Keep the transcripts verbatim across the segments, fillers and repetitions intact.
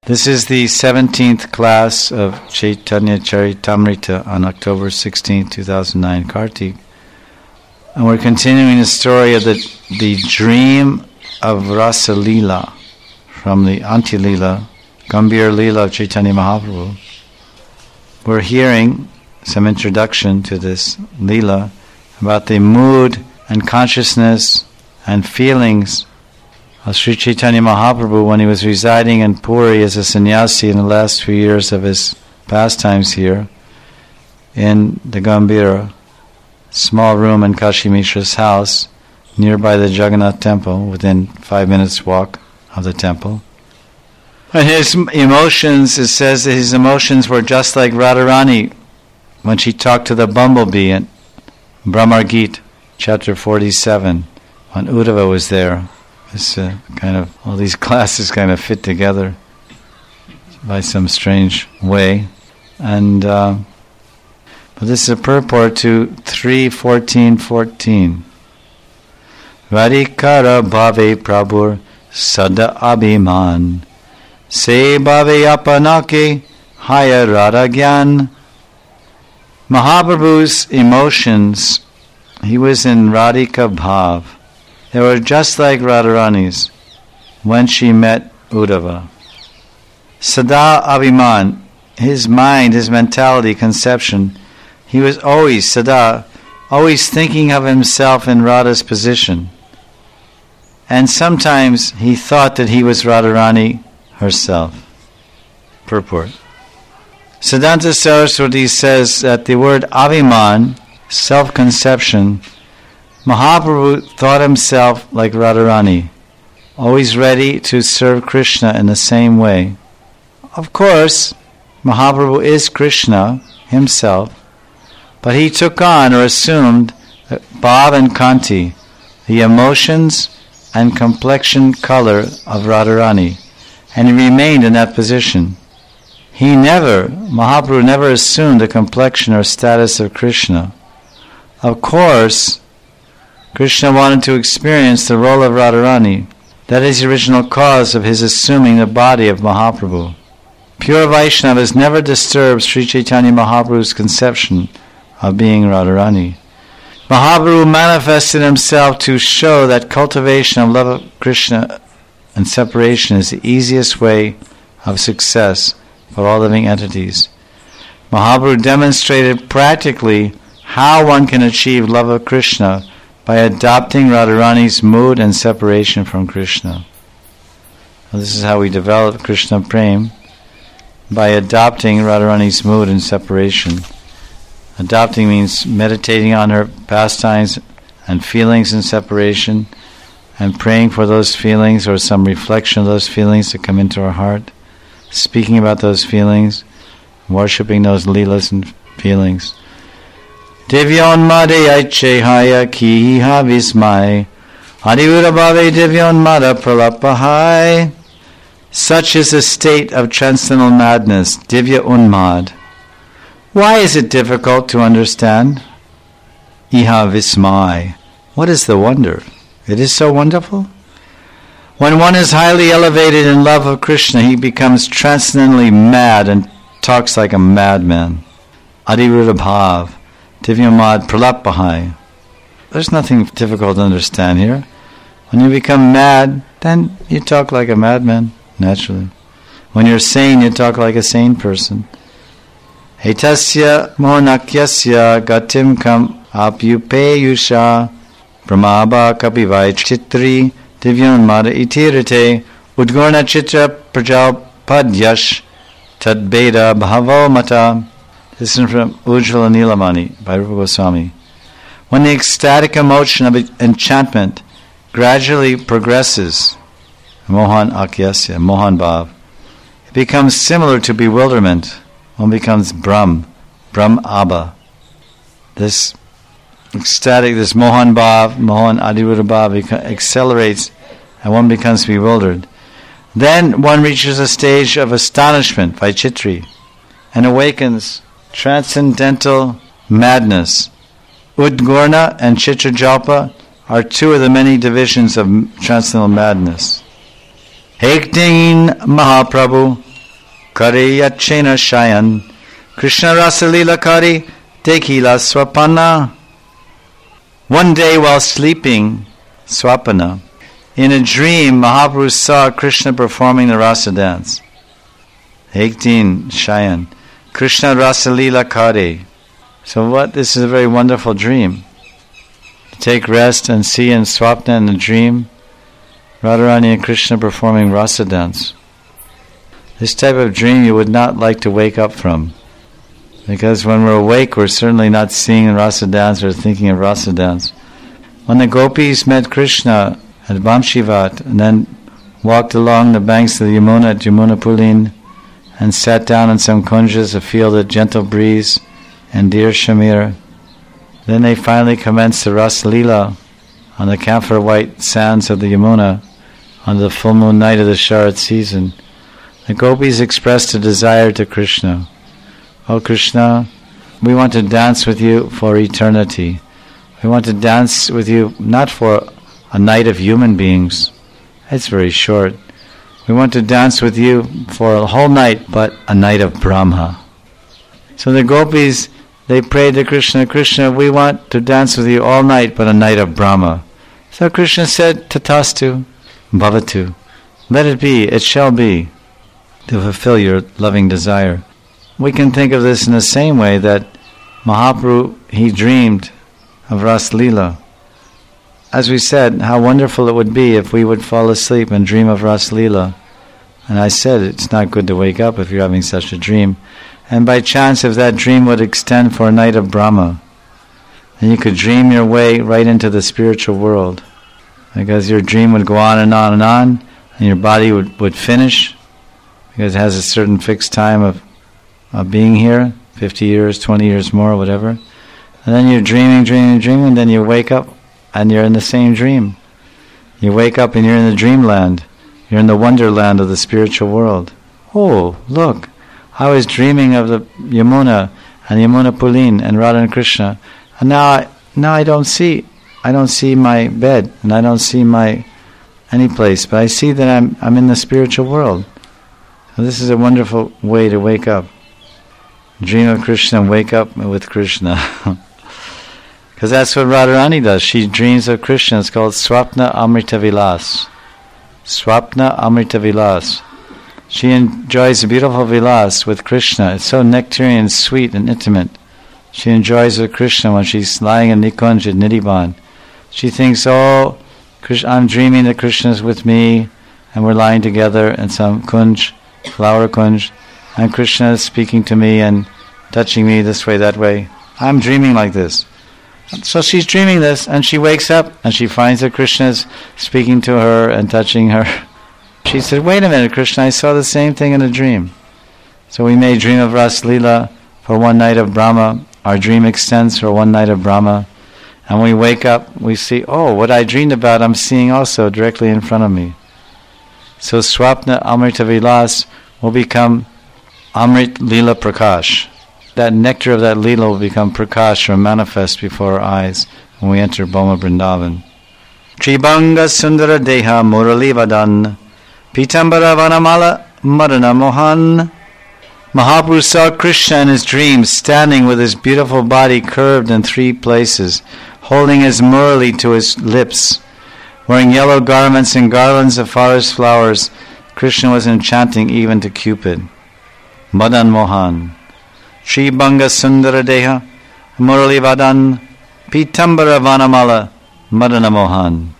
This is the seventeenth class of Chaitanya Charitamrita on October sixteenth, two thousand nine, Kartik. And we're continuing the story of the, the dream of Rasa Leela from the Anti Leela, Gambhir Leela of Chaitanya Mahaprabhu. We're hearing some introduction to this Leela about the mood and consciousness and feelings of Sri Chaitanya Mahaprabhu when he was residing in Puri as a sannyasi in the last few years of his pastimes here in the Gambhira, small room in Kashi Mishra's house nearby the Jagannath temple, within five minutes walk of the temple. And his emotions, it says that his emotions were just like Radharani when she talked to the bumblebee in Brahmar Gita, chapter forty-seven, when Uddhava was there. This uh, kind of, all these classes kind of fit together by some strange way. And uh, but this is a purport to three fourteen fourteen. Radhikara bhave prabhur sada abhiman se bhave apanake haya radha gyan. Mahaprabhu's emotions, he was in Radhika Bhav. They were just like Radharani's when she met Uddhava. Sada Abhiman, his mind, his mentality, conception, he was always, Sada, always thinking of himself in Radha's position. And sometimes he thought that he was Radharani herself. Purport. Siddhanta Saraswati says that the word Abhiman, self-conception, Mahaprabhu thought himself like Radharani, always ready to serve Krishna in the same way. Of course, Mahaprabhu is Krishna himself, but he took on or assumed Bhav and Kanti, the emotions and complexion color of Radharani, and he remained in that position. He never, Mahaprabhu never assumed the complexion or status of Krishna. Of course, Krishna wanted to experience the role of Radharani. That is the original cause of his assuming the body of Mahaprabhu. Pure Vaishnavas never disturbed Sri Chaitanya Mahaprabhu's conception of being Radharani. Mahaprabhu manifested himself to show that cultivation of love of Krishna and separation is the easiest way of success for all living entities. Mahaprabhu demonstrated practically how one can achieve love of Krishna by adopting Radharani's mood and separation from Krishna. Well, this is how we develop Krishna Prem, by adopting Radharani's mood and separation. Adopting means meditating on her pastimes and feelings in separation, and praying for those feelings or some reflection of those feelings to come into our heart, speaking about those feelings, worshipping those leelas and feelings. Divyon Made Aiche Haya Kiha Vismai Adivura Bhave Divyon Mada Pralapahai. Such is the state of transcendental madness, Divya Unmad. Why is it difficult to understand? Iha Vismai. What is the wonder? It is so wonderful. When one is highly elevated in love of Krishna, he becomes transcendently mad and talks like a madman. Adivura Bhav. Divyamad Pralapahai. There's nothing difficult to understand here. When you become mad, then you talk like a madman, naturally. When you're sane, you talk like a sane person. Hetasya monakyasya gatim kam apyupeyusha brahmaba kapivai chitri divyamad itirite udgorna chitra prajapadyash tadbeda bhavo mata. This is from Ujjvala Nilamani by Rupa Goswami. When the ecstatic emotion of enchantment gradually progresses, Mohan Akyasya, Mohan Bhav, it becomes similar to bewilderment. One becomes Brahm, Brahm Abba. This ecstatic, this Mohan Bhav, Mohan Adivura Bhav accelerates and one becomes bewildered. Then one reaches a stage of astonishment by Chitri and awakens transcendental madness. Udgorna and Chitrajalpa are two of the many divisions of transcendental madness. Ekdin Mahaprabhu kare yachena shayan, Krishna rasalila kare tekhila swapana. One day while sleeping, swapana, in a dream, Mahaprabhu saw Krishna performing the rasa dance. eighteen shayan, Krishna rasalila kare. So what? This is a very wonderful dream. To take rest and see in swapna in the dream, Radharani and Krishna performing rasa dance. This type of dream you would not like to wake up from. Because when we're awake, we're certainly not seeing rasa dance or thinking of rasa dance. When the gopis met Krishna at Vamshivat and then walked along the banks of the Yamuna at Yamuna Pulin and sat down in some kunjas to feel the gentle breeze and dear Shamir, then they finally commenced the Ras Leela on the camphor white sands of the Yamuna on the full moon night of the Sharad season. The gopis expressed a desire to Krishna. Oh Krishna, we want to dance with you for eternity. We want to dance with you not for a night of human beings. It's very short. We want to dance with you for a whole night, but a night of Brahma. So the gopis, they prayed to Krishna, Krishna, we want to dance with you all night, but a night of Brahma. So Krishna said, Tatastu, Bhavatu, let it be, it shall be, to fulfill your loving desire. We can think of this in the same way that Mahaprabhu, he dreamed of Ras Leela. As we said, how wonderful it would be if we would fall asleep and dream of Ras Leela. And I said it's not good to wake up if you're having such a dream. And by chance, if that dream would extend for a night of Brahma, then you could dream your way right into the spiritual world. Because your dream would go on and on and on, and your body would, would finish, because it has a certain fixed time of, of being here, fifty years, twenty years more, whatever. And then you're dreaming, dreaming, dreaming, and then you wake up, and you're in the same dream. You wake up and you're in the dreamland. You're in the wonderland of the spiritual world. Oh, look, I was dreaming of the Yamuna and Yamuna Pulin and Radha and Krishna, and now I, now I don't see, I don't see my bed, and I don't see my any place, but I see that I'm I'm in the spiritual world. So this is a wonderful way to wake up. Dream of Krishna and wake up with Krishna. Because that's what Radharani does. She dreams of Krishna. It's called Swapna Amrita Vilas. Swapna Amrita Vilas. She enjoys a beautiful vilas with Krishna. It's so nectarian, sweet, and intimate. She enjoys with Krishna when she's lying in Nikunj at Nidhiban. She thinks, oh, Krishna, I'm dreaming that Krishna is with me, and we're lying together in some kunj, flower kunj, and Krishna is speaking to me and touching me this way, that way. I'm dreaming like this. So she's dreaming this, and she wakes up, and she finds that Krishna is speaking to her and touching her. She said, wait a minute, Krishna, I saw the same thing in a dream. So we may dream of Ras Leela for one night of Brahma. Our dream extends for one night of Brahma. And when we wake up, we see, oh, what I dreamed about, I'm seeing also directly in front of me. So Swapna Amrita Vilas will become Amrit Leela Prakash. That nectar of that Leela will become Prakash or manifest before our eyes when we enter Boma Vrindavan. Tribanga Sundara Deha Murali Vadan Pitambara Vanamala Madana Mohan. Mahaprabhu saw Krishna in his dreams standing with his beautiful body curved in three places, holding his murali to his lips. Wearing yellow garments and garlands of forest flowers, Krishna was enchanting even to Cupid. Madan Mohan. Shri Banga Sundara Deha Murali Vadan Pitambara Vanamala Madana Mohan.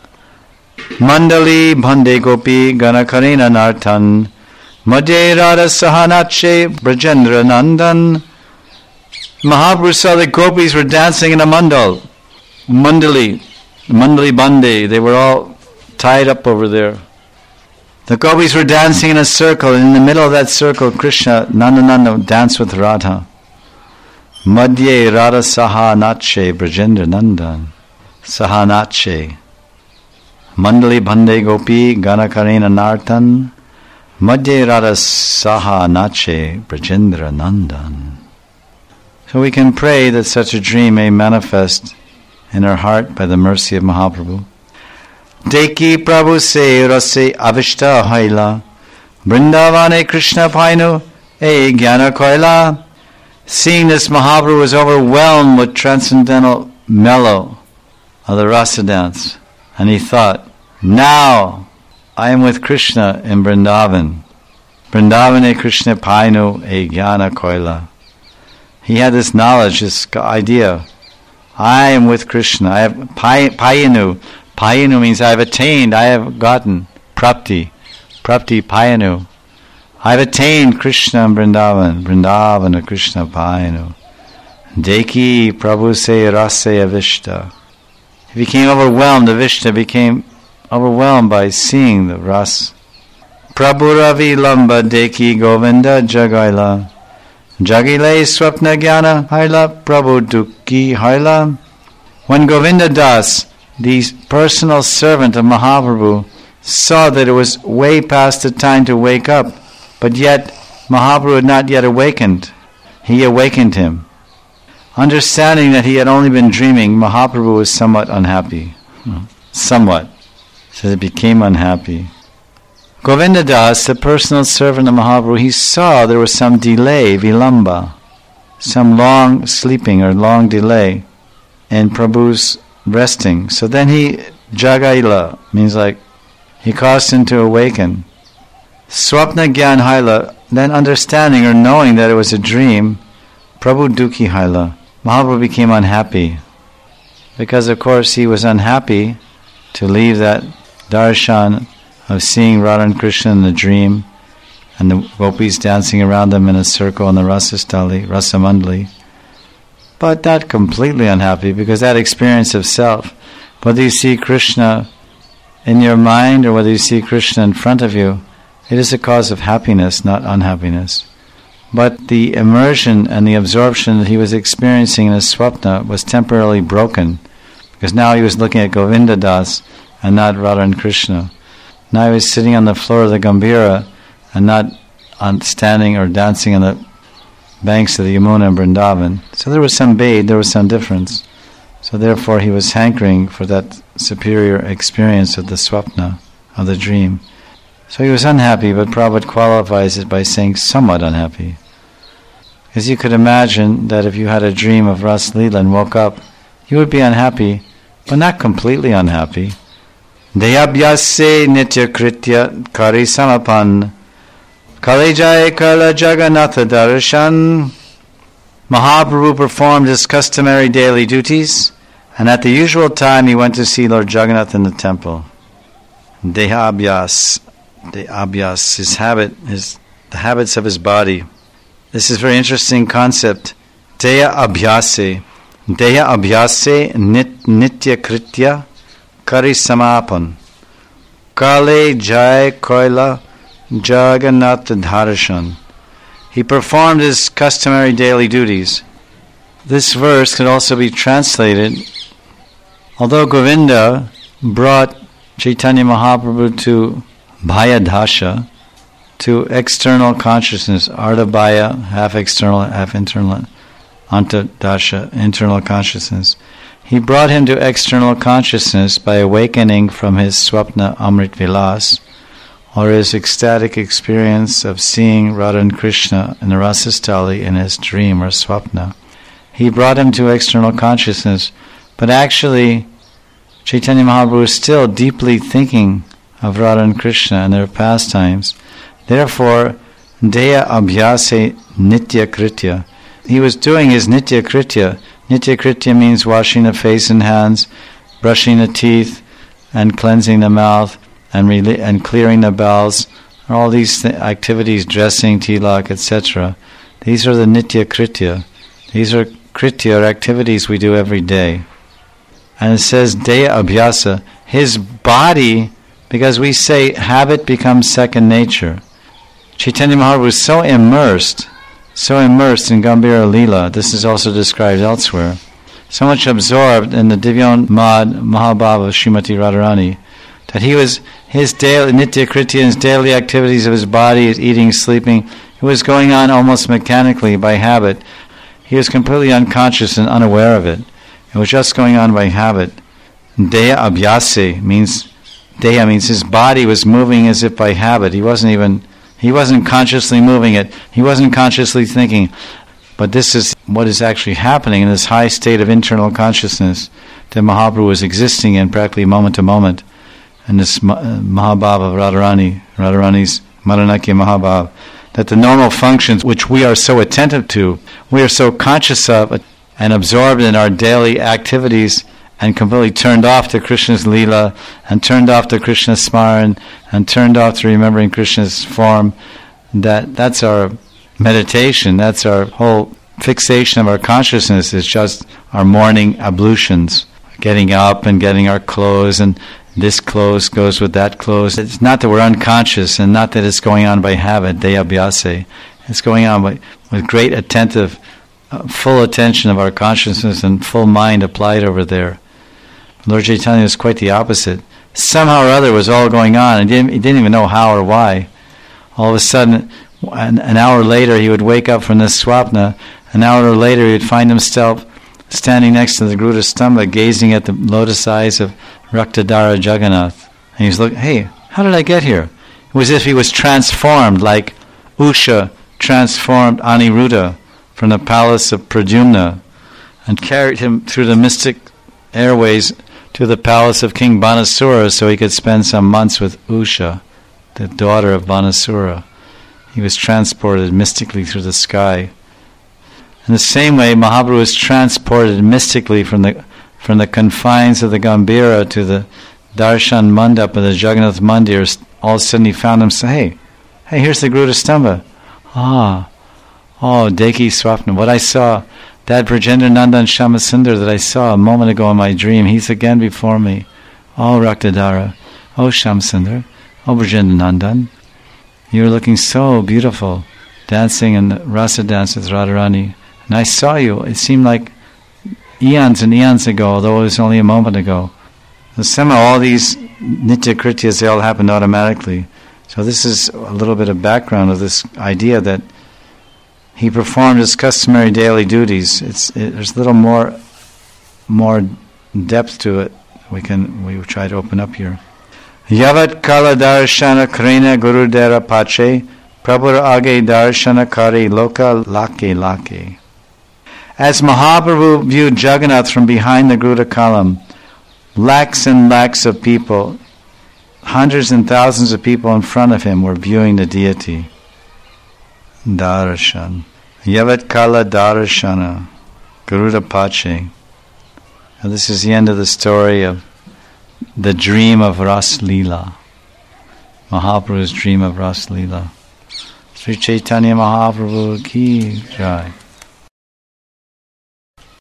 Mandali Bhande Gopi Ganakarina Nartan Madhye Radha Sahanache Brajendra Nandan. Mahaprabhu saw the gopis were dancing in a mandal. Mandali, Mandali Bande, they were all tied up over there. The gopis were dancing in a circle, and in the middle of that circle, Krishna, Nandananda, danced with Radha. Madhye Radha Sahanache Brajendra Nandan. Sahanache. Mandali Bhande Gopi Ganakarina Nartan Madhye Radha Sahanache Brajendra Nandan. So we can pray that such a dream may manifest in our heart by the mercy of Mahaprabhu. Deki Prabhu se rase avishta haila Vrindavane Krishna Painu E Jnana Koila. Seeing this, Mahaprabhu was overwhelmed with transcendental mellow of the rasa dance. And he thought, now I am with Krishna in Vrindavan. Vrindavane Krishna Painu E Jnana Koila. He had this knowledge, this idea. I am with Krishna. I have Payanu. Payanu means I have attained, I have gotten. Prapti. Prapti Payanu. I have attained Krishna in Vrindavan. Vrindavana Krishna Payanu. Deki Prabhu se rase avishta. He became overwhelmed. Avishta became overwhelmed by seeing the ras. Prabhu Ravi Lamba Deki Govinda Jagaila. Jagile Swapna Jnana Haila Prabhu Dukki Haila. When Govinda Das, the personal servant of Mahaprabhu, saw that it was way past the time to wake up, but yet Mahaprabhu had not yet awakened, he awakened him. Understanding that he had only been dreaming, Mahaprabhu was somewhat unhappy. Somewhat. So he became unhappy. Govinda Das, the personal servant of Mahaprabhu, he saw there was some delay, vilamba, some long sleeping or long delay in Prabhu's resting. So then he, jagaila, means like, he caused him to awaken. Swapna Gyan Haila, then understanding or knowing that it was a dream, Prabhu Dukhi Haila, Mahaprabhu became unhappy. Because of course he was unhappy to leave that darshan of seeing Radha and Krishna in the dream and the gopis dancing around them in a circle in the Rasastali, Rasamandali. But not completely unhappy, because that experience of self, whether you see Krishna in your mind or whether you see Krishna in front of you, it is a cause of happiness, not unhappiness. But the immersion and the absorption that he was experiencing in his swapna was temporarily broken, because now he was looking at Govinda Das and not Radha and Krishna. Now he was sitting on the floor of the Gambhira and not on standing or dancing on the banks of the Yamuna and Vrindavan. So there was some bade, there was some difference. So therefore he was hankering for that superior experience of the swapna, of the dream. So he was unhappy, but Prabhupada qualifies it by saying somewhat unhappy. Because you could imagine that if you had a dream of Ras Leela and woke up, you would be unhappy, but not completely unhappy. Deyabhyase nitya kritya kari samapan kalejay kala jagannatha darshan. Mahaprabhu performed his customary daily duties, and at the usual time he went to see Lord Jagannath in the temple. Dehabhyas, Dehabhyas, his habit, his the habits of his body. This is a very interesting concept. Deya abhyase, Deya abhyase nit, nitya kritya kari samapan kale jai koila jagannath dharshan. He performed his customary daily duties. This verse could also be translated, although Govinda brought Chaitanya Mahaprabhu to Bhayadasha, to external consciousness, Ardhabhaya, half external, half internal, Antadasha, internal consciousness. He brought him to external consciousness by awakening from his Swapna Amrit Vilas, or his ecstatic experience of seeing Radha and Krishna in the Rasastali in his dream or Swapna. He brought him to external consciousness, but actually Chaitanya Mahaprabhu is still deeply thinking of Radha and Krishna and their pastimes. Therefore, Deya Abhyase Nitya Kritya. He was doing his Nitya Kritya. Nitya Kritya means washing the face and hands, brushing the teeth, and cleansing the mouth, and re- and clearing the bowels. All these th- activities, dressing, tilak, et cetera. These are the Nitya Kritya. These are Kritya, or activities we do every day. And it says Deya Abhyasa, his body, because we say habit becomes second nature. Chaitanya Mahaprabhu was so immersed, so immersed in Gambhira Leela, this is also described elsewhere, so much absorbed in the Divyan Mad Mahabhava Srimati Radharani, that he was, his daily, Nitya Kritya, his daily activities of his body, his eating, sleeping, it was going on almost mechanically by habit. He was completely unconscious and unaware of it. It was just going on by habit. Deya Abhyase means, Deya means his body was moving as if by habit. He wasn't even He wasn't consciously moving it. He wasn't consciously thinking. But this is what is actually happening in this high state of internal consciousness that Mahaprabhu was existing in practically moment to moment. And this Mahabhav of Radharani, Radharani's Madanakya Mahabhav, that the normal functions which we are so attentive to, we are so conscious of and absorbed in our daily activities and completely turned off to Krishna's Leela and turned off to Krishna's Smaran and turned off to remembering Krishna's form, that that's our meditation, that's our whole fixation of our consciousness, is just our morning ablutions, getting up and getting our clothes, and this clothes goes with that clothes. It's not that we're unconscious and not that it's going on by habit, deyabhyase. It's going on by, with great attentive, uh, full attention of our consciousness and full mind applied over there. Lord Chaitanya was quite the opposite. Somehow or other was all going on, and he didn't, he didn't even know how or why. All of a sudden, an, an hour later, he would wake up from this swapna. An hour later, he would find himself standing next to the Garuda Stamba, gazing at the lotus eyes of Raktadara Jagannath. And he was looking, hey, how did I get here? It was as if he was transformed, like Usha transformed Aniruddha from the palace of Pradyumna and carried him through the mystic airways to the palace of King Banasura so he could spend some months with Usha, the daughter of Banasura. He was transported mystically through the sky. In the same way, Mahaprabhu was transported mystically from the from the confines of the Gambhira to the Darshan Mandap of the Jagannath Mandir. All of a sudden he found himself, hey, hey, here's the Garuda Stamba. Ah, oh, Deki Swapna, what I saw, that Brajendra Nandan Shamasundar that I saw a moment ago in my dream, he's again before me. Oh, Raktadara, oh, Shamasundar, oh, Brajendra Nandan, you're looking so beautiful, dancing in the rasa dance with Radharani. And I saw you, it seemed like eons and eons ago, although it was only a moment ago. So somehow all these nitya krityas, they all happened automatically. So this is a little bit of background of this idea that he performed his customary daily duties. It's it, there's a little more more depth to it. We can we will try to open up here. Yavat kala darshana krena guru dera pache prabhur age darshana kari loka lake lake. As Mahaprabhu viewed Jagannath from behind the Garuda column, lakhs and lakhs of people, hundreds and thousands of people in front of him were viewing the deity. Darshan. Yavat kala darshana. Garuda Pache. And this is the end of the story of the dream of Ras Leela. Mahaprabhu's dream of Ras Leela. Sri Chaitanya Mahaprabhu ki jai.